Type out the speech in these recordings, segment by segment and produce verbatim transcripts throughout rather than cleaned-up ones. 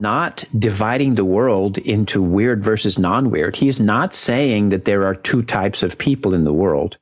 not dividing the world into weird versus non-weird. He's not saying that there are two types of people in the world.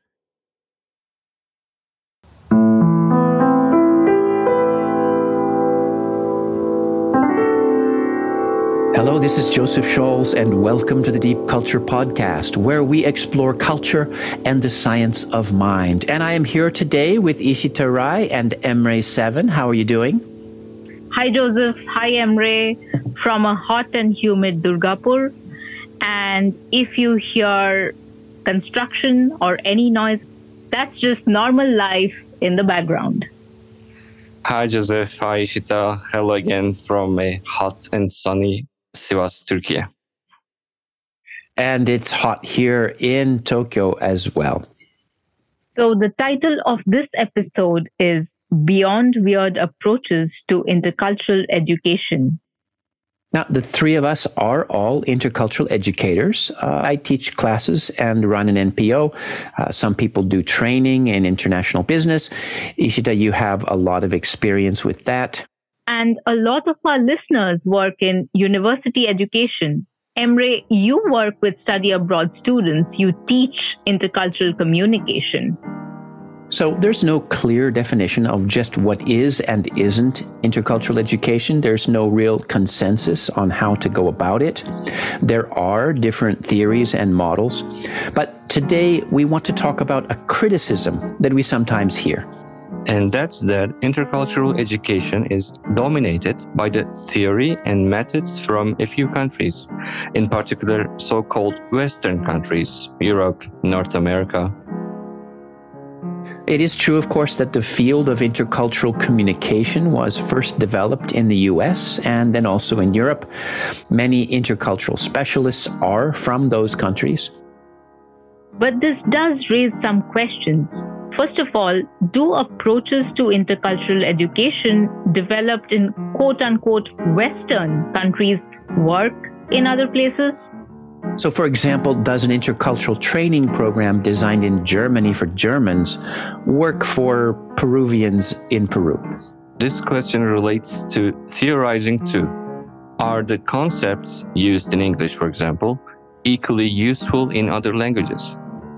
Hello, this is Joseph Scholz, and welcome to the Deep Culture Podcast, where we explore culture and the science of mind. And I am here today with Ishita Rai and Emre Seven. How are you doing? Hi, Joseph. Hi, Emre, from a hot and humid Durgapur. And if you hear construction or any noise, that's just normal life in the background. Hi, Joseph. Hi, Ishita. Hello again from a hot and sunny Sivas, Turkey. And it's hot here in Tokyo as well. So the title of this episode is Beyond Weird Approaches to Intercultural Education. Now, the three of us are all intercultural educators. Uh, I teach classes and run an N P O. Uh, some people do training in international business. Ishita, you have a lot of experience with that. And a lot of our listeners work in university education. Emre, you work with study abroad students. You teach intercultural communication. So there's no clear definition of just what is and isn't intercultural education. There's no real consensus on how to go about it. There are different theories and models. But today we want to talk about a criticism that we sometimes hear. And that's that intercultural education is dominated by the theory and methods from a few countries, in particular so-called Western countries, Europe, North America. It is true, of course, that the field of intercultural communication was first developed in the U S and then also in Europe. Many intercultural specialists are from those countries. But this does raise some questions. First of all, do approaches to intercultural education developed in quote-unquote Western countries work in other places? So, for example, does an intercultural training program designed in Germany for Germans work for Peruvians in Peru? This question relates to theorizing too. Are the concepts used in English, for example, equally useful in other languages?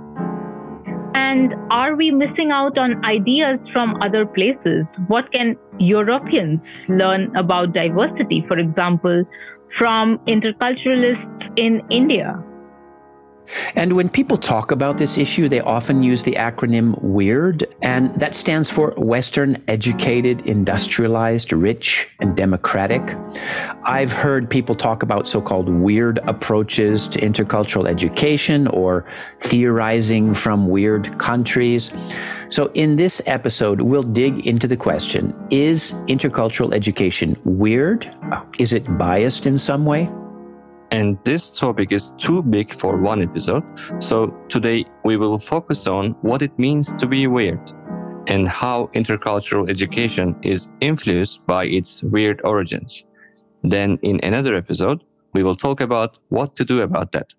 And are we missing out on ideas from other places? What can Europeans learn about diversity, for example, from interculturalists in India? And when people talk about this issue, they often use the acronym WEIRD, and that stands for Western Educated, Industrialized, Rich, and Democratic. I've heard people talk about so-called weird approaches to intercultural education or theorizing from weird countries. So in this episode, we'll dig into the question, is intercultural education weird? Is it biased in some way? And this topic is too big for one episode, so today we will focus on what it means to be weird and how intercultural education is influenced by its weird origins. Then in another episode, we will talk about what to do about that.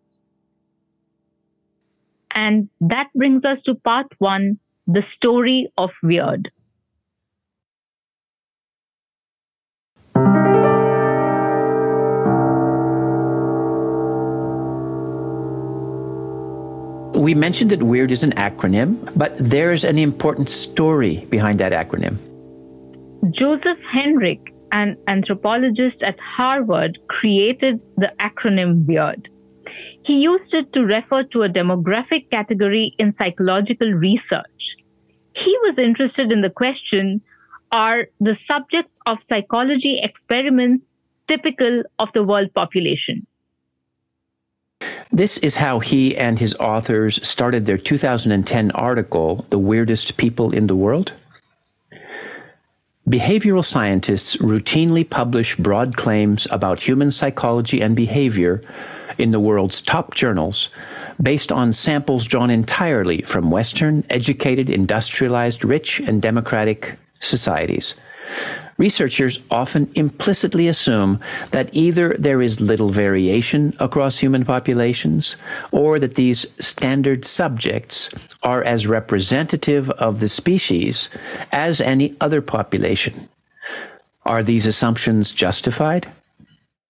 And that brings us to part one, the story of weird. We mentioned that WEIRD is an acronym, but there's an important story behind that acronym. Joseph Henrich, an anthropologist at Harvard, created the acronym WEIRD. He used it to refer to a demographic category in psychological research. He was interested in the question, are the subjects of psychology experiments typical of the world population? This is how he and his authors started their two thousand ten article, The Weirdest People in the World. Behavioral scientists routinely publish broad claims about human psychology and behavior in the world's top journals based on samples drawn entirely from Western, educated, industrialized, rich, and democratic societies. Researchers often implicitly assume that either there is little variation across human populations or that these standard subjects are as representative of the species as any other population. Are these assumptions justified?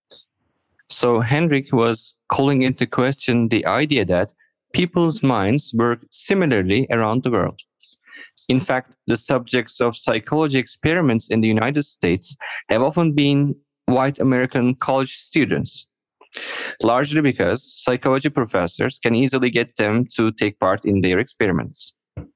So Henrik was calling into question the idea that people's minds work similarly around the world. In fact, the subjects of psychology experiments in the United States have often been white American college students, largely because psychology professors can easily get them to take part in their experiments.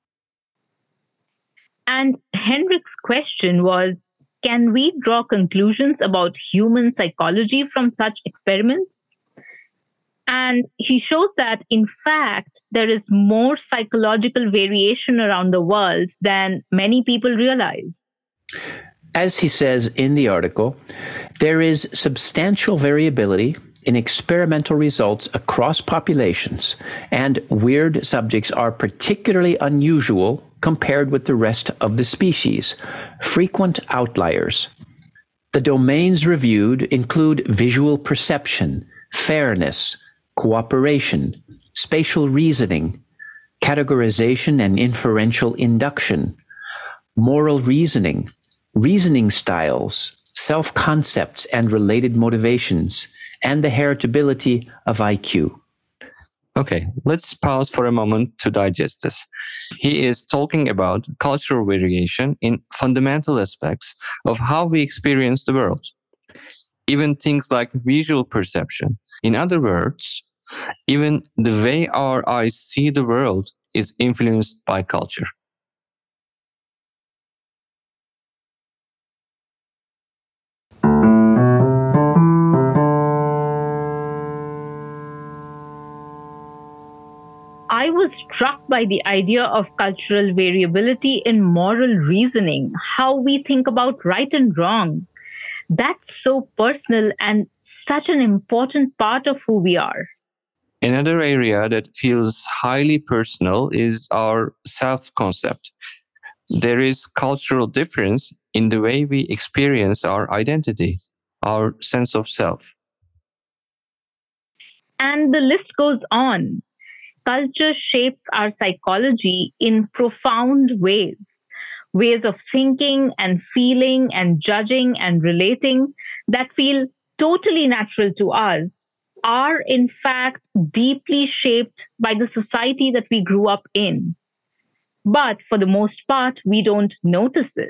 And Henrik's question was, can we draw conclusions about human psychology from such experiments? And he shows that, in fact, there is more psychological variation around the world than many people realize. As he says in the article, there is substantial variability in experimental results across populations, and weird subjects are particularly unusual compared with the rest of the species, frequent outliers. The domains reviewed include visual perception, fairness, cooperation, spatial reasoning, categorization and inferential induction, moral reasoning, reasoning styles, self-concepts and related motivations, and the heritability of I Q. Okay, let's pause for a moment to digest this. He is talking about cultural variation in fundamental aspects of how we experience the world. Even things like visual perception. In other words, even the way our eyes see the world is influenced by culture. I was struck by the idea of cultural variability in moral reasoning, how we think about right and wrong. That's so personal and such an important part of who we are. Another area that feels highly personal is our self-concept. There is cultural difference in the way we experience our identity, our sense of self. And the list goes on. Culture shapes our psychology in profound ways. Ways of thinking and feeling and judging and relating that feel totally natural to us are in fact deeply shaped by the society that we grew up in. But for the most part, we don't notice this.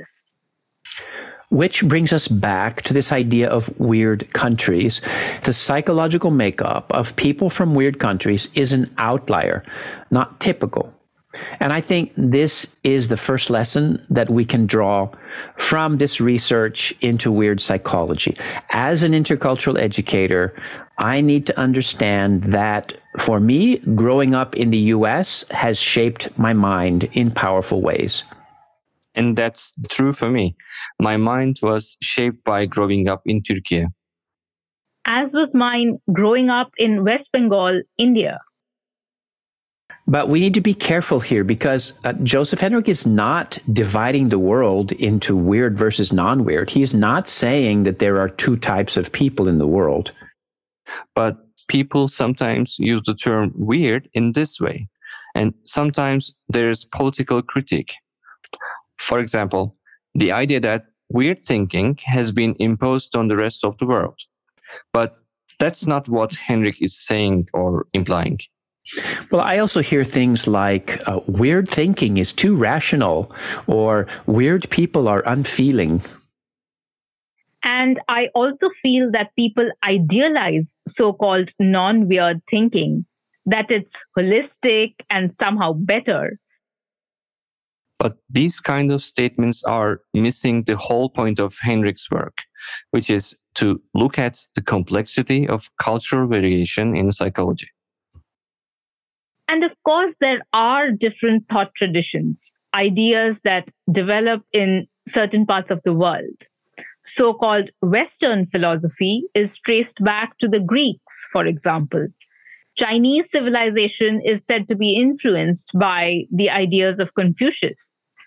Which brings us back to this idea of weird countries. The psychological makeup of people from weird countries is an outlier, not typical. And I think this is the first lesson that we can draw from this research into weird psychology. As an intercultural educator, I need to understand that for me, growing up in the U S has shaped my mind in powerful ways. And that's true for me. My mind was shaped by growing up in Turkey. As was mine growing up in West Bengal, India. But we need to be careful here because uh, Joseph Henrik is not dividing the world into weird versus non-weird. He's not saying that there are two types of people in the world. But people sometimes use the term weird in this way. And sometimes there's political critique. For example, the idea that weird thinking has been imposed on the rest of the world. But that's not what Henrik is saying or implying. Well, I also hear things like uh, weird thinking is too rational, or weird people are unfeeling. And I also feel that people idealize so-called non-weird thinking, that it's holistic and somehow better. But these kind of statements are missing the whole point of Henrik's work, which is to look at the complexity of cultural variation in psychology. And of course, there are different thought traditions, ideas that develop in certain parts of the world. So-called Western philosophy is traced back to the Greeks, for example. Chinese civilization is said to be influenced by the ideas of Confucius.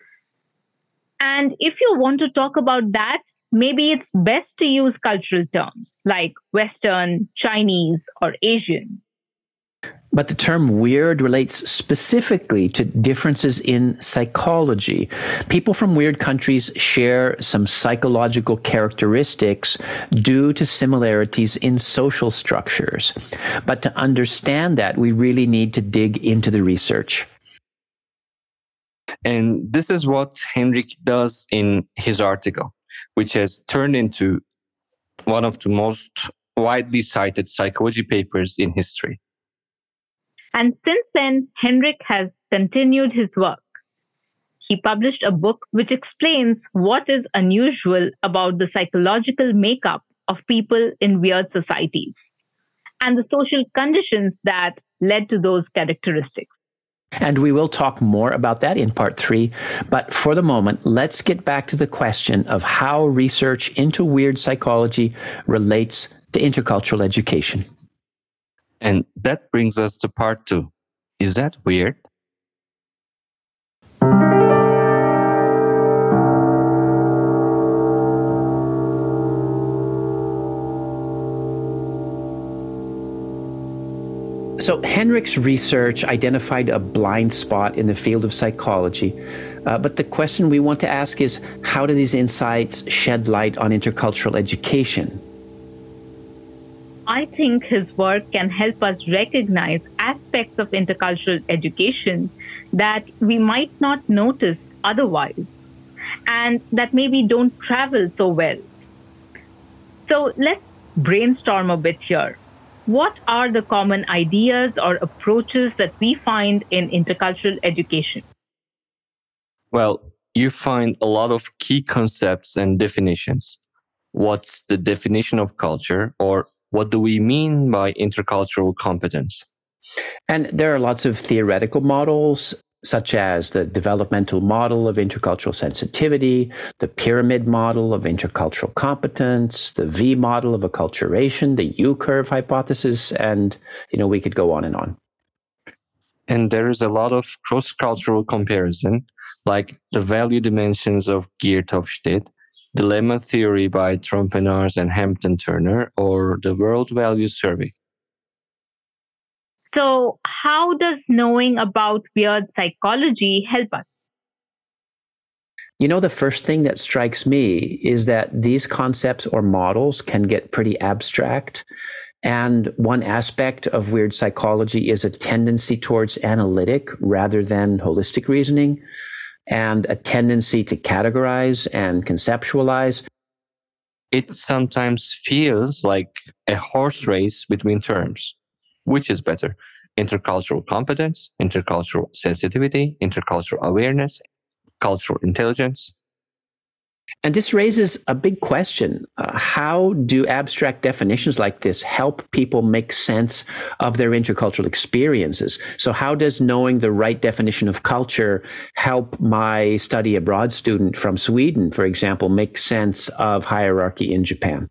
And if you want to talk about that, maybe it's best to use cultural terms like Western, Chinese, or Asian. But the term weird relates specifically to differences in psychology. People from weird countries share some psychological characteristics due to similarities in social structures. But to understand that, we really need to dig into the research. And this is what Henrik does in his article, which has turned into one of the most widely cited psychology papers in history. And since then, Henrik has continued his work. He published a book which explains what is unusual about the psychological makeup of people in weird societies and the social conditions that led to those characteristics. And we will talk more about that in part three. But for the moment, let's get back to the question of how research into weird psychology relates to intercultural education. And that brings us to part two. Is that weird? So Henrik's research identified a blind spot in the field of psychology. Uh, but the question we want to ask is, how do these insights shed light on intercultural education? I think his work can help us recognize aspects of intercultural education that we might not notice otherwise, and that maybe don't travel so well. So let's brainstorm a bit here. What are the common ideas or approaches that we find in intercultural education? Well, you find a lot of key concepts and definitions. What's the definition of culture, or what do we mean by intercultural competence? And there are lots of theoretical models, such as the developmental model of intercultural sensitivity, the pyramid model of intercultural competence, the V model of acculturation, the U-curve hypothesis, and, you know, we could go on and on. And there is a lot of cross-cultural comparison, like the value dimensions of Geert Hofstede, Dilemma Theory by Trompenaars and Hampton Turner, or the World Values Survey. So, how does knowing about weird psychology help us? You know, the first thing that strikes me is that these concepts or models can get pretty abstract. And one aspect of weird psychology is a tendency towards analytic rather than holistic reasoning, and a tendency to categorize and conceptualize. It sometimes feels like a horse race between terms. Which is better? Intercultural competence, intercultural sensitivity, intercultural awareness, cultural intelligence. And this raises a big question. Uh, how do abstract definitions like this help people make sense of their intercultural experiences? So how does knowing the right definition of culture help my study abroad student from Sweden, for example, make sense of hierarchy in Japan?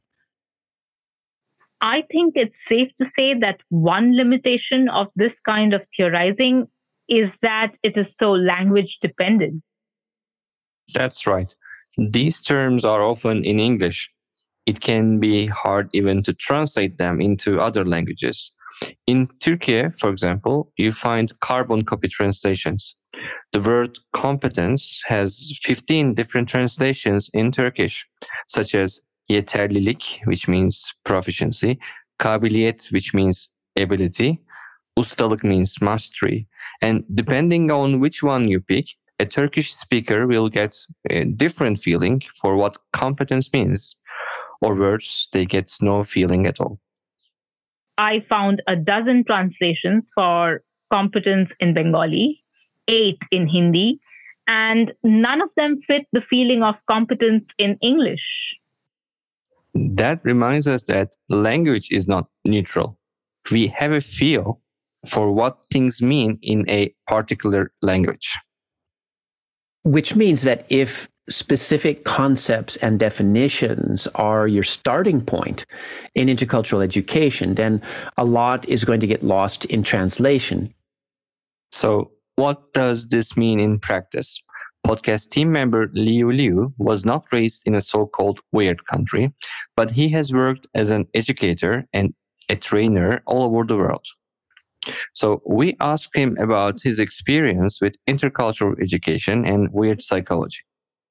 I think it's safe to say that one limitation of this kind of theorizing is that it is so language dependent. That's right. These terms are often in English. It can be hard even to translate them into other languages. In Turkey, for example, you find carbon copy translations. The word competence has fifteen different translations in Turkish, such as yeterlilik, which means proficiency, kabiliyet, which means ability, ustalık means mastery. And depending on which one you pick, a Turkish speaker will get a different feeling for what competence means, or words they get no feeling at all. I found a dozen translations for competence in Bengali, eight in Hindi, and none of them fit the feeling of competence in English. That reminds us that language is not neutral. We have a feel for what things mean in a particular language. Which means that if specific concepts and definitions are your starting point in intercultural education, then a lot is going to get lost in translation. So, what does this mean in practice? Podcast team member Liu Liu was not raised in a so-called weird country, but he has worked as an educator and a trainer all over the world. So we asked him about his experience with intercultural education and weird psychology.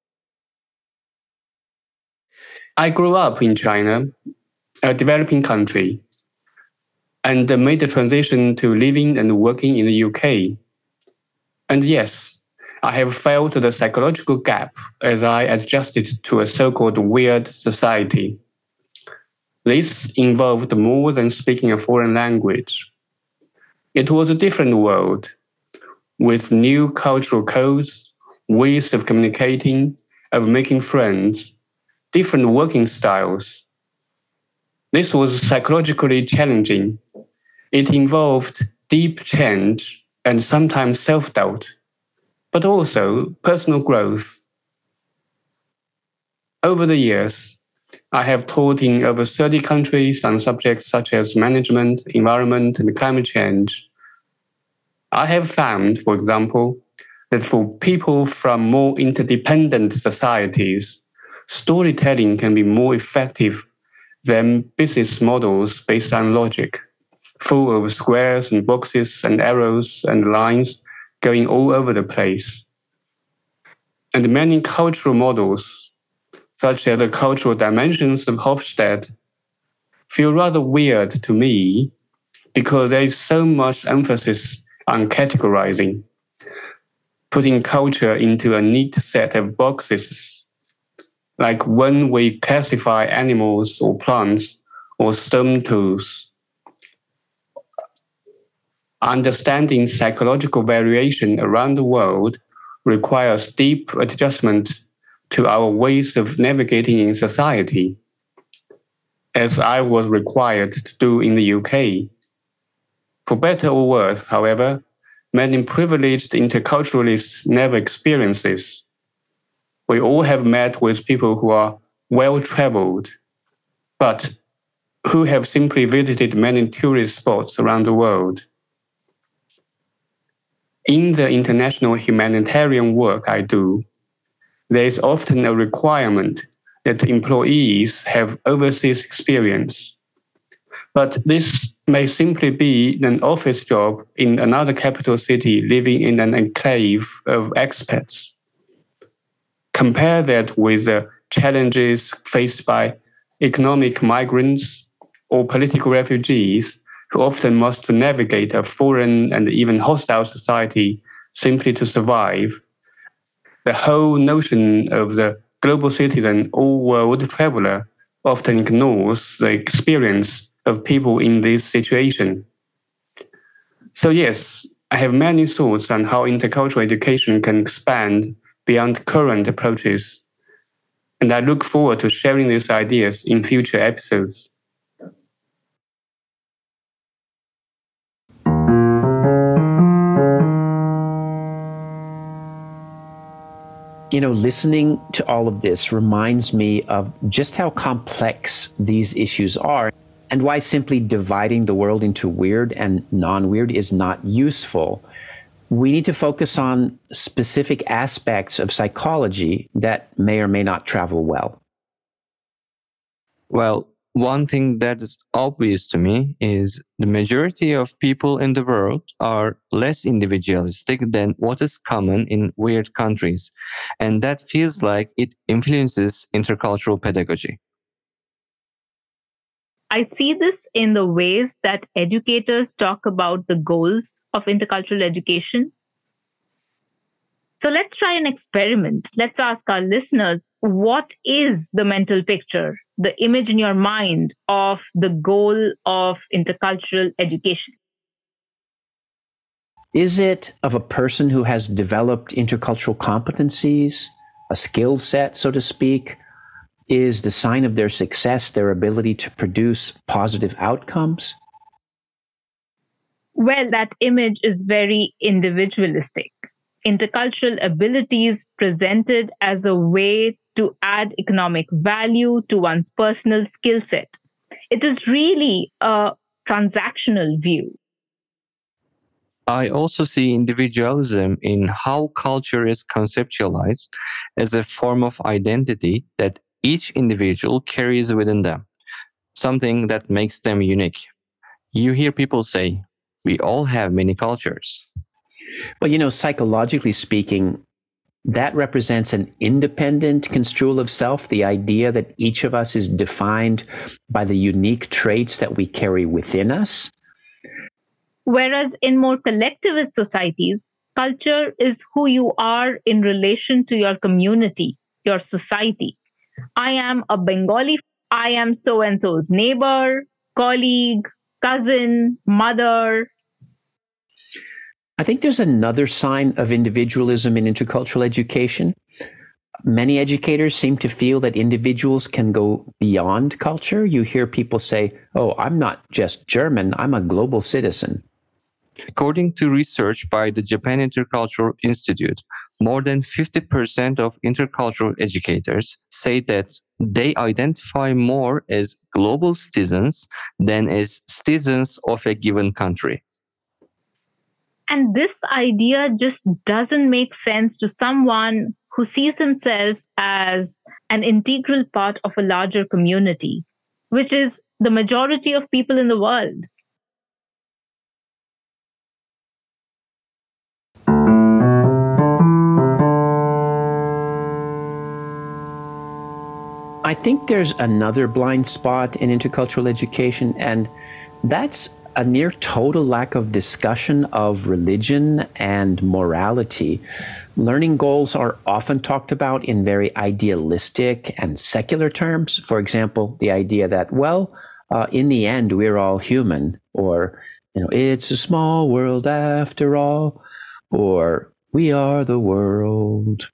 I grew up in China, a developing country, and made the transition to living and working in the U K. And yes, I have felt the psychological gap as I adjusted to a so-called weird society. This involved more than speaking a foreign language. It was a different world, with new cultural codes, ways of communicating, of making friends, different working styles. This was psychologically challenging. It involved deep change and sometimes self-doubt, but also personal growth. Over the years, I have taught in over thirty countries on subjects such as management, environment, and climate change. I have found, for example, that for people from more interdependent societies, storytelling can be more effective than business models based on logic, full of squares and boxes and arrows and lines going all over the place. And many cultural models, such as the cultural dimensions of Hofstede, feel rather weird to me because there is so much emphasis on categorizing, putting culture into a neat set of boxes, like when we classify animals or plants or stone tools. Understanding psychological variation around the world requires deep adjustment to our ways of navigating in society, as I was required to do in the U K. For better or worse, however, many privileged interculturalists never experience this. We all have met with people who are well-traveled, but who have simply visited many tourist spots around the world. In the international humanitarian work I do, there is often a requirement that employees have overseas experience. But this may simply be an office job in another capital city living in an enclave of expats. Compare that with the challenges faced by economic migrants or political refugees who often must navigate a foreign and even hostile society simply to survive. The whole notion of the global citizen or world traveler often ignores the experience of people in this situation. So yes, I have many thoughts on how intercultural education can expand beyond current approaches, and I look forward to sharing these ideas in future episodes. You know, listening to all of this reminds me of just how complex these issues are and why simply dividing the world into weird and non-weird is not useful. We need to focus on specific aspects of psychology that may or may not travel well. Well, one thing that is obvious to me is the majority of people in the world are less individualistic than what is common in weird countries, and that feels like it influences intercultural pedagogy. I see this in the ways that educators talk about the goals of intercultural education. So let's try an experiment. Let's ask our listeners, what is the mental picture, the image in your mind of the goal of intercultural education? Is it of a person who has developed intercultural competencies, a skill set, so to speak? Is the sign of their success their ability to produce positive outcomes? Well, that image is very individualistic. Intercultural abilities presented as a way to add economic value to one's personal skill set. It is really a transactional view. I also see individualism in how culture is conceptualized as a form of identity that each individual carries within them, something that makes them unique. You hear people say, we all have many cultures. Well, you know, psychologically speaking, that represents an independent construal of self, the idea that each of us is defined by the unique traits that we carry within us. Whereas in more collectivist societies, culture is who you are in relation to your community, your society. I am a Bengali. I am so-and-so's neighbor, colleague, cousin, mother. I think there's another sign of individualism in intercultural education. Many educators seem to feel that individuals can go beyond culture. You hear people say, oh, I'm not just German, I'm a global citizen. According to research by the Japan Intercultural Institute, more than fifty percent of intercultural educators say that they identify more as global citizens than as citizens of a given country. And this idea just doesn't make sense to someone who sees himself as an integral part of a larger community, which is the majority of people in the world. I think there's another blind spot in intercultural education, and that's a near total lack of discussion of religion and morality. Learning goals are often talked about in very idealistic and secular terms. For example, the idea that, well, uh, in the end, we're all human, or, you know, it's a small world after all, or we are the world.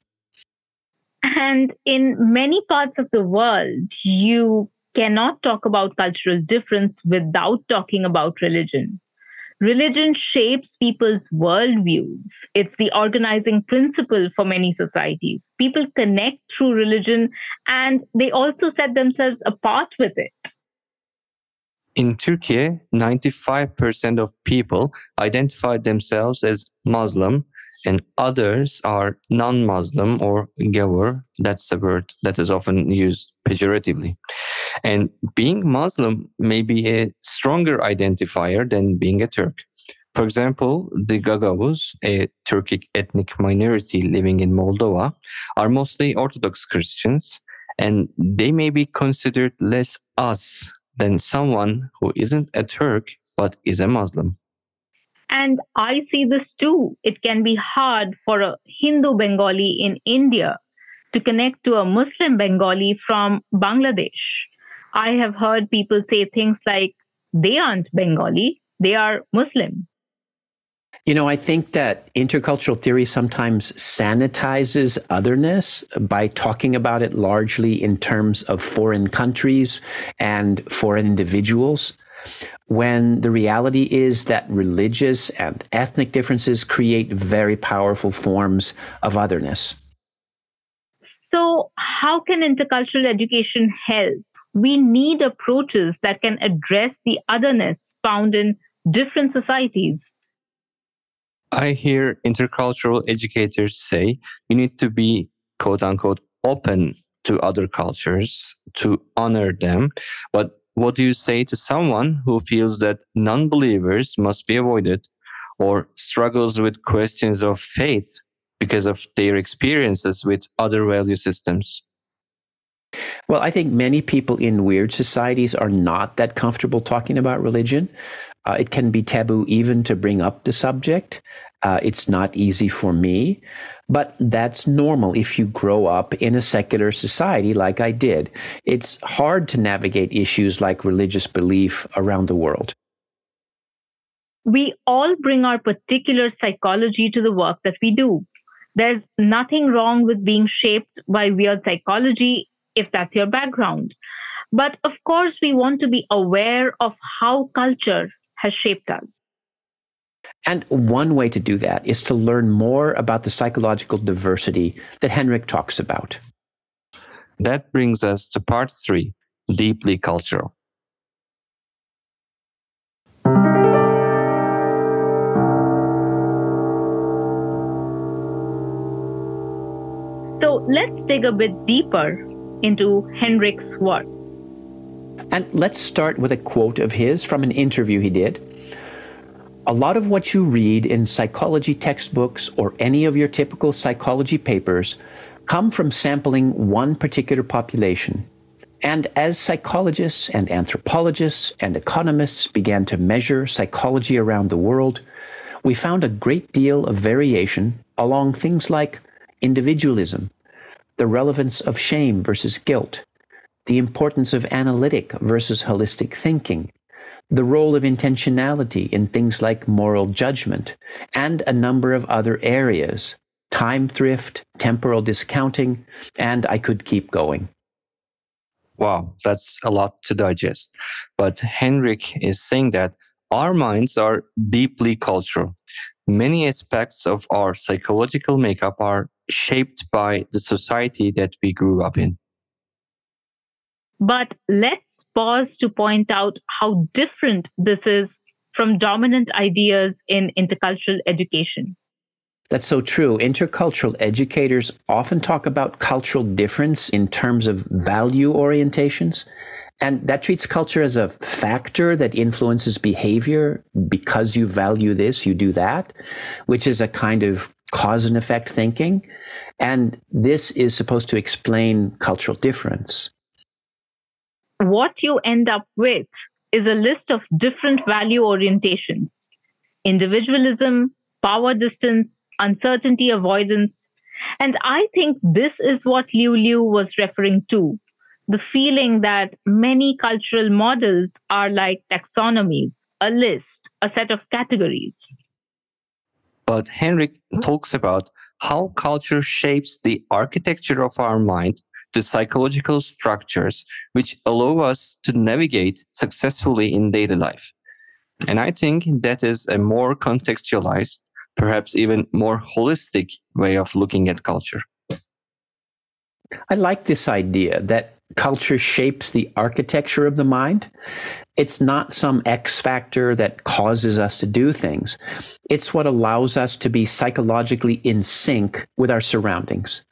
And in many parts of the world, you cannot talk about cultural difference without talking about religion. Religion shapes people's worldviews. It's the organizing principle for many societies. People connect through religion, and they also set themselves apart with it. In Turkey, ninety-five percent of people identify themselves as Muslim, and others are non-Muslim or gavur. That's a word that is often used pejoratively. And being Muslim may be a stronger identifier than being a Turk. For example, the Gagavuz, a Turkic ethnic minority living in Moldova, are mostly Orthodox Christians, and they may be considered less us than someone who isn't a Turk but is a Muslim. And I see this too. It can be hard for a Hindu Bengali in India to connect to a Muslim Bengali from Bangladesh. I have heard people say things like, they aren't Bengali, they are Muslim. You know, I think that intercultural theory sometimes sanitizes otherness by talking about it largely in terms of foreign countries and foreign individuals, when the reality is that religious and ethnic differences create very powerful forms of otherness. So, how can intercultural education help? We need approaches that can address the otherness found in different societies. I hear intercultural educators say you need to be, quote unquote, open to other cultures, to honor them. But what do you say to someone who feels that non-believers must be avoided or struggles with questions of faith because of their experiences with other value systems? Well, I think many people in weird societies are not that comfortable talking about religion. Uh, it can be taboo even to bring up the subject. Uh, it's not easy for me, but that's normal if you grow up in a secular society like I did. It's hard to navigate issues like religious belief around the world. We all bring our particular psychology to the work that we do. There's nothing wrong with being shaped by weird psychology if that's your background. But of course, we want to be aware of how culture has shaped us. And one way to do that is to learn more about the psychological diversity that Henrik talks about. That brings us to part three, deeply cultural. So let's dig a bit deeper into Henrik's work. And let's start with a quote of his from an interview he did. A lot of what you read in psychology textbooks or any of your typical psychology papers come from sampling one particular population. And as psychologists and anthropologists and economists began to measure psychology around the world, we found a great deal of variation along things like individualism, the relevance of shame versus guilt, the importance of analytic versus holistic thinking, the role of intentionality in things like moral judgment, and a number of other areas, time thrift, temporal discounting, and I could keep going. Wow, that's a lot to digest. But Henrik is saying that our minds are deeply cultural. Many aspects of our psychological makeup are shaped by the society that we grew up in. But let's pause to point out how different this is from dominant ideas in intercultural education. That's so true. Intercultural educators often talk about cultural difference in terms of value orientations, and that treats culture as a factor that influences behavior. Because you value this, you do that, which is a kind of cause and effect thinking. And this is supposed to explain cultural difference. What you end up with is a list of different value orientations: individualism, power distance, uncertainty avoidance. And I think this is what Liu Liu was referring to, the feeling that many cultural models are like taxonomies, a list, a set of categories. But Henrik talks about how culture shapes the architecture of our mind, the psychological structures which allow us to navigate successfully in daily life. And I think that is a more contextualized, perhaps even more holistic way of looking at culture. I like this idea that culture shapes the architecture of the mind. It's not some X factor that causes us to do things. It's what allows us to be psychologically in sync with our surroundings.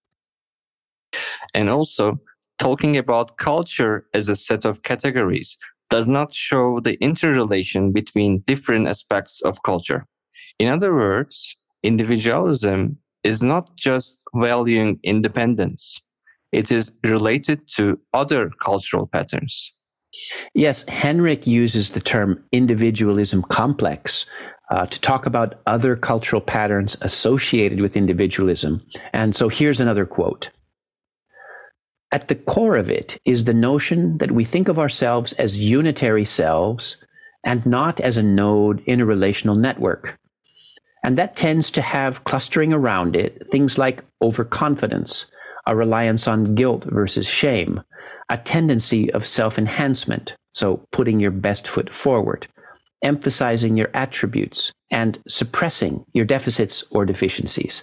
And also, talking about culture as a set of categories does not show the interrelation between different aspects of culture. In other words, individualism is not just valuing independence. It is related to other cultural patterns. Yes, Henrik uses the term individualism complex uh, to talk about other cultural patterns associated with individualism. And so here's another quote. At the core of it is the notion that we think of ourselves as unitary selves and not as a node in a relational network. And that tends to have clustering around it things like overconfidence, a reliance on guilt versus shame, a tendency of self-enhancement, so putting your best foot forward, emphasizing your attributes, and suppressing your deficits or deficiencies.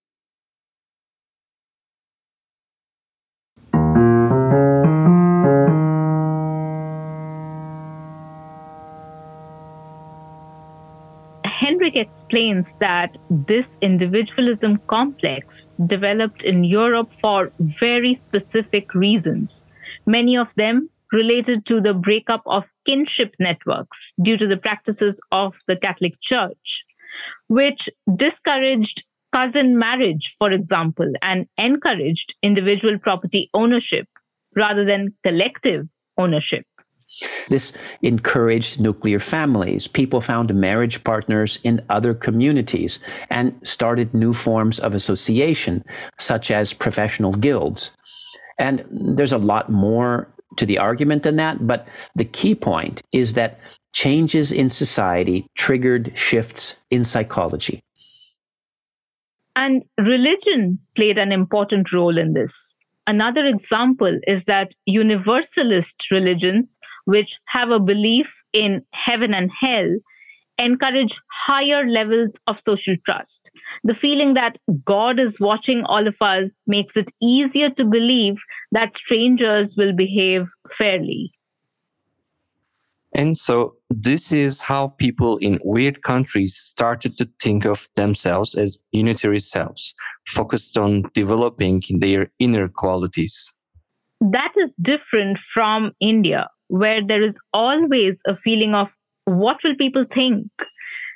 Henrik explains that this individualism complex developed in Europe for very specific reasons, many of them related to the breakup of kinship networks due to the practices of the Catholic Church, which discouraged cousin marriage, for example, and encouraged individual property ownership rather than collective ownership. This encouraged nuclear families. People found marriage partners in other communities and started new forms of association, such as professional guilds. And there's a lot more to the argument than that, but the key point is that changes in society triggered shifts in psychology. And religion played an important role in this. Another example is that universalist religions, which have a belief in heaven and hell, encourage higher levels of social trust. The feeling that God is watching all of us makes it easier to believe that strangers will behave fairly. And so this is how people in weird countries started to think of themselves as unitary selves, focused on developing their inner qualities. That is different from India, where there is always a feeling of what will people think?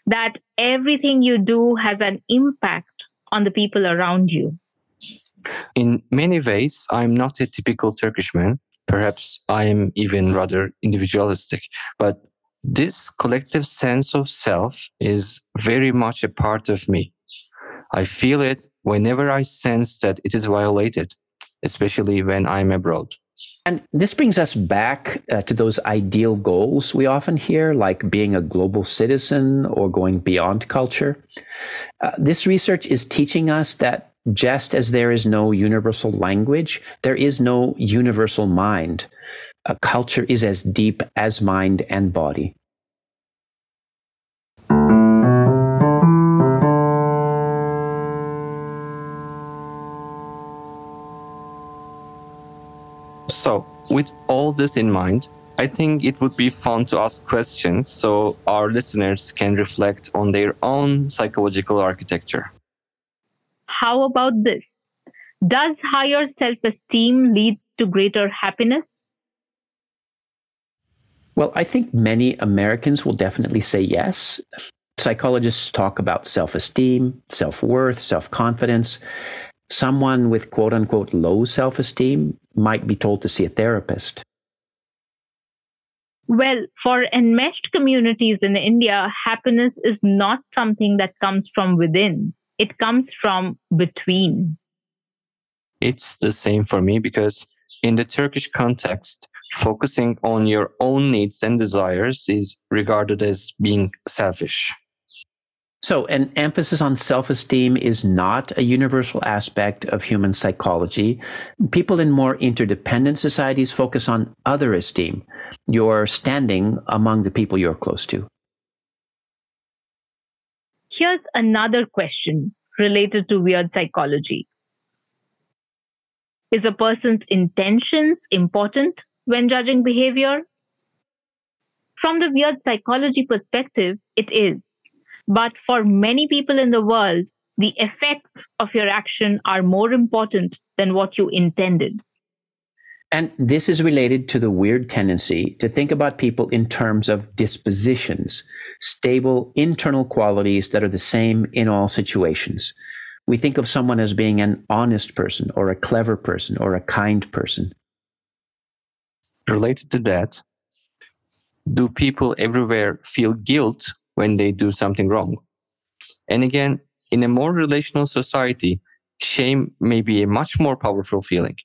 that everything you do has an impact on the people around you. In many ways, I'm not a typical Turkish man. Perhaps I am even rather individualistic. But this collective sense of self is very much a part of me. I feel it whenever I sense that it is violated, especially when I'm abroad. And this brings us back uh, to those ideal goals we often hear, like being a global citizen or going beyond culture. Uh, this research is teaching us that just as there is no universal language, there is no universal mind. A culture is as deep as mind and body. So, with all this in mind, I think it would be fun to ask questions so our listeners can reflect on their own psychological architecture. How about this? Does higher self-esteem lead to greater happiness? Well, I think many Americans will definitely say yes. Psychologists talk about self-esteem, self-worth, self-confidence. Someone with quote-unquote low self-esteem might be told to see a therapist. Well, for enmeshed communities in India, happiness is not something that comes from within. It comes from between. It's the same for me because in the Turkish context, focusing on your own needs and desires is regarded as being selfish. So, an emphasis on self-esteem is not a universal aspect of human psychology. People in more interdependent societies focus on other esteem, your standing among the people you're close to. Here's another question related to weird psychology. Is a person's intentions important when judging behavior? From the weird psychology perspective, it is. But for many people in the world, the effects of your action are more important than what you intended. And this is related to the weird tendency to think about people in terms of dispositions, stable internal qualities that are the same in all situations. We think of someone as being an honest person or a clever person or a kind person. Related to that, do people everywhere feel guilt when they do something wrong? And again, in a more relational society, shame may be a much more powerful feeling.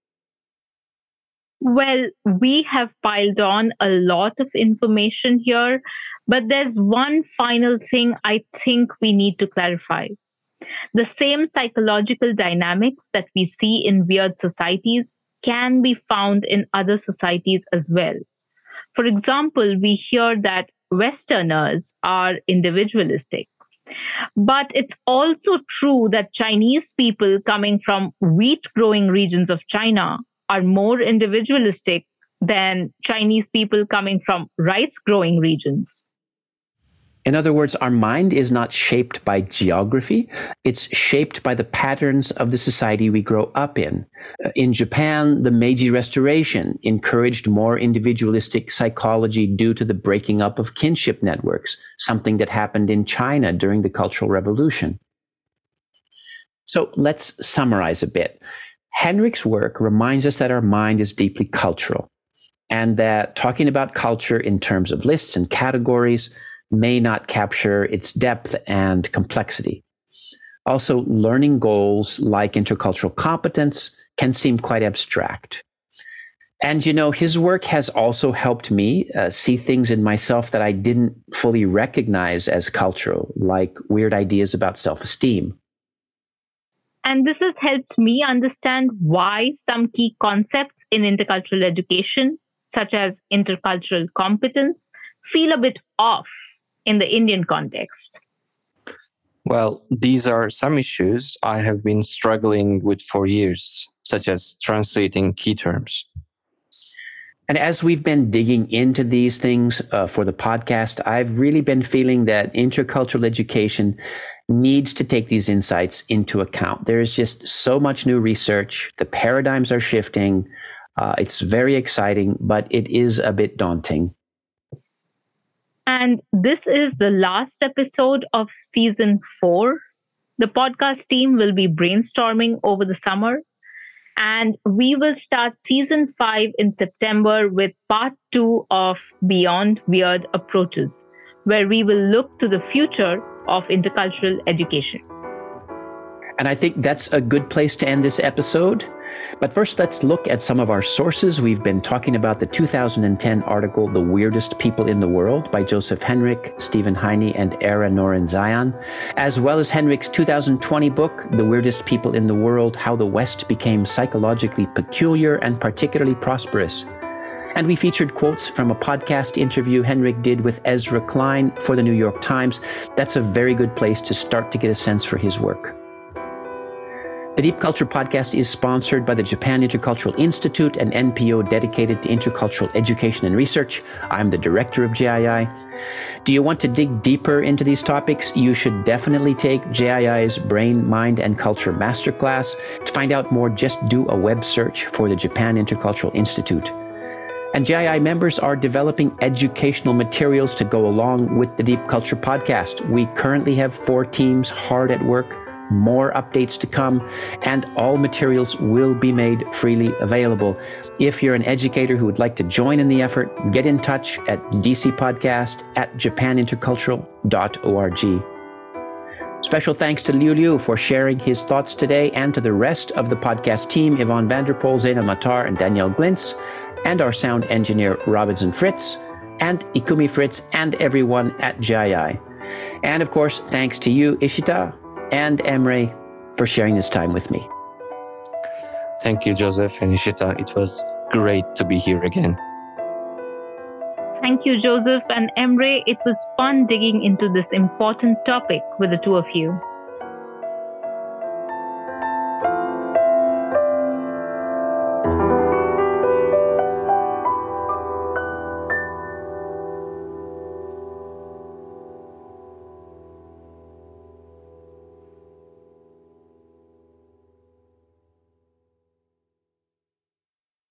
Well, we have piled on a lot of information here, but there's one final thing I think we need to clarify. The same psychological dynamics that we see in weird societies can be found in other societies as well. For example, we hear that Westerners are individualistic. But it's also true that Chinese people coming from wheat-growing regions of China are more individualistic than Chinese people coming from rice-growing regions. In other words, our mind is not shaped by geography. It's shaped by the patterns of the society we grow up in. In Japan, the Meiji Restoration encouraged more individualistic psychology due to the breaking up of kinship networks, something that happened in China during the Cultural Revolution. So let's summarize a bit. Henrik's work reminds us that our mind is deeply cultural, and that talking about culture in terms of lists and categories may not capture its depth and complexity. Also, learning goals like intercultural competence can seem quite abstract. And, you know, his work has also helped me uh, see things in myself that I didn't fully recognize as cultural, like weird ideas about self-esteem. And this has helped me understand why some key concepts in intercultural education, such as intercultural competence, feel a bit off in the Indian context. Well, these are some issues I have been struggling with for years, such as translating key terms. And as we've been digging into these things uh, for the podcast, I've really been feeling that intercultural education needs to take these insights into account. There is just so much new research. The paradigms are shifting. Uh, it's very exciting, but it is a bit daunting. And this is the last episode of season four. The podcast team will be brainstorming over the summer, and we will start season five in September with part two of Beyond Weird Approaches, where we will look to the future of intercultural education. And I think that's a good place to end this episode. But first, let's look at some of our sources. We've been talking about the two thousand ten article, The Weirdest People in the World by Joseph Henrich, Stephen Heine, and Era Norenzayan, as well as Henrich's two thousand twenty book, The Weirdest People in the World, How the West Became Psychologically Peculiar and Particularly Prosperous. And we featured quotes from a podcast interview Henrich did with Ezra Klein for the New York Times. That's a very good place to start to get a sense for his work. The Deep Culture Podcast is sponsored by the Japan Intercultural Institute, an N P O dedicated to intercultural education and research. I'm the director of J I I. Do you want to dig deeper into these topics? You should definitely take J I I's Brain, Mind, and Culture Masterclass. To find out more, just do a web search for the Japan Intercultural Institute. And J I I members are developing educational materials to go along with the Deep Culture Podcast. We currently have four teams hard at work. More updates to come, and all materials will be made freely available. If you're an educator who would like to join in the effort, get in touch at dcpodcast at japan intercultural dot org. Special thanks to Liu Liu for sharing his thoughts today, and to the rest of the podcast team, Yvonne Vanderpool, Zena Matar, and Danielle Glintz, and our sound engineer, Robinson Fritz, and Ikumi Fritz, and everyone at J I I. And of course, thanks to you, Ishita, and Emre, for sharing this time with me. Thank you, Joseph and Ishita. It was great to be here again. Thank you, Joseph and Emre. It was fun digging into this important topic with the two of you.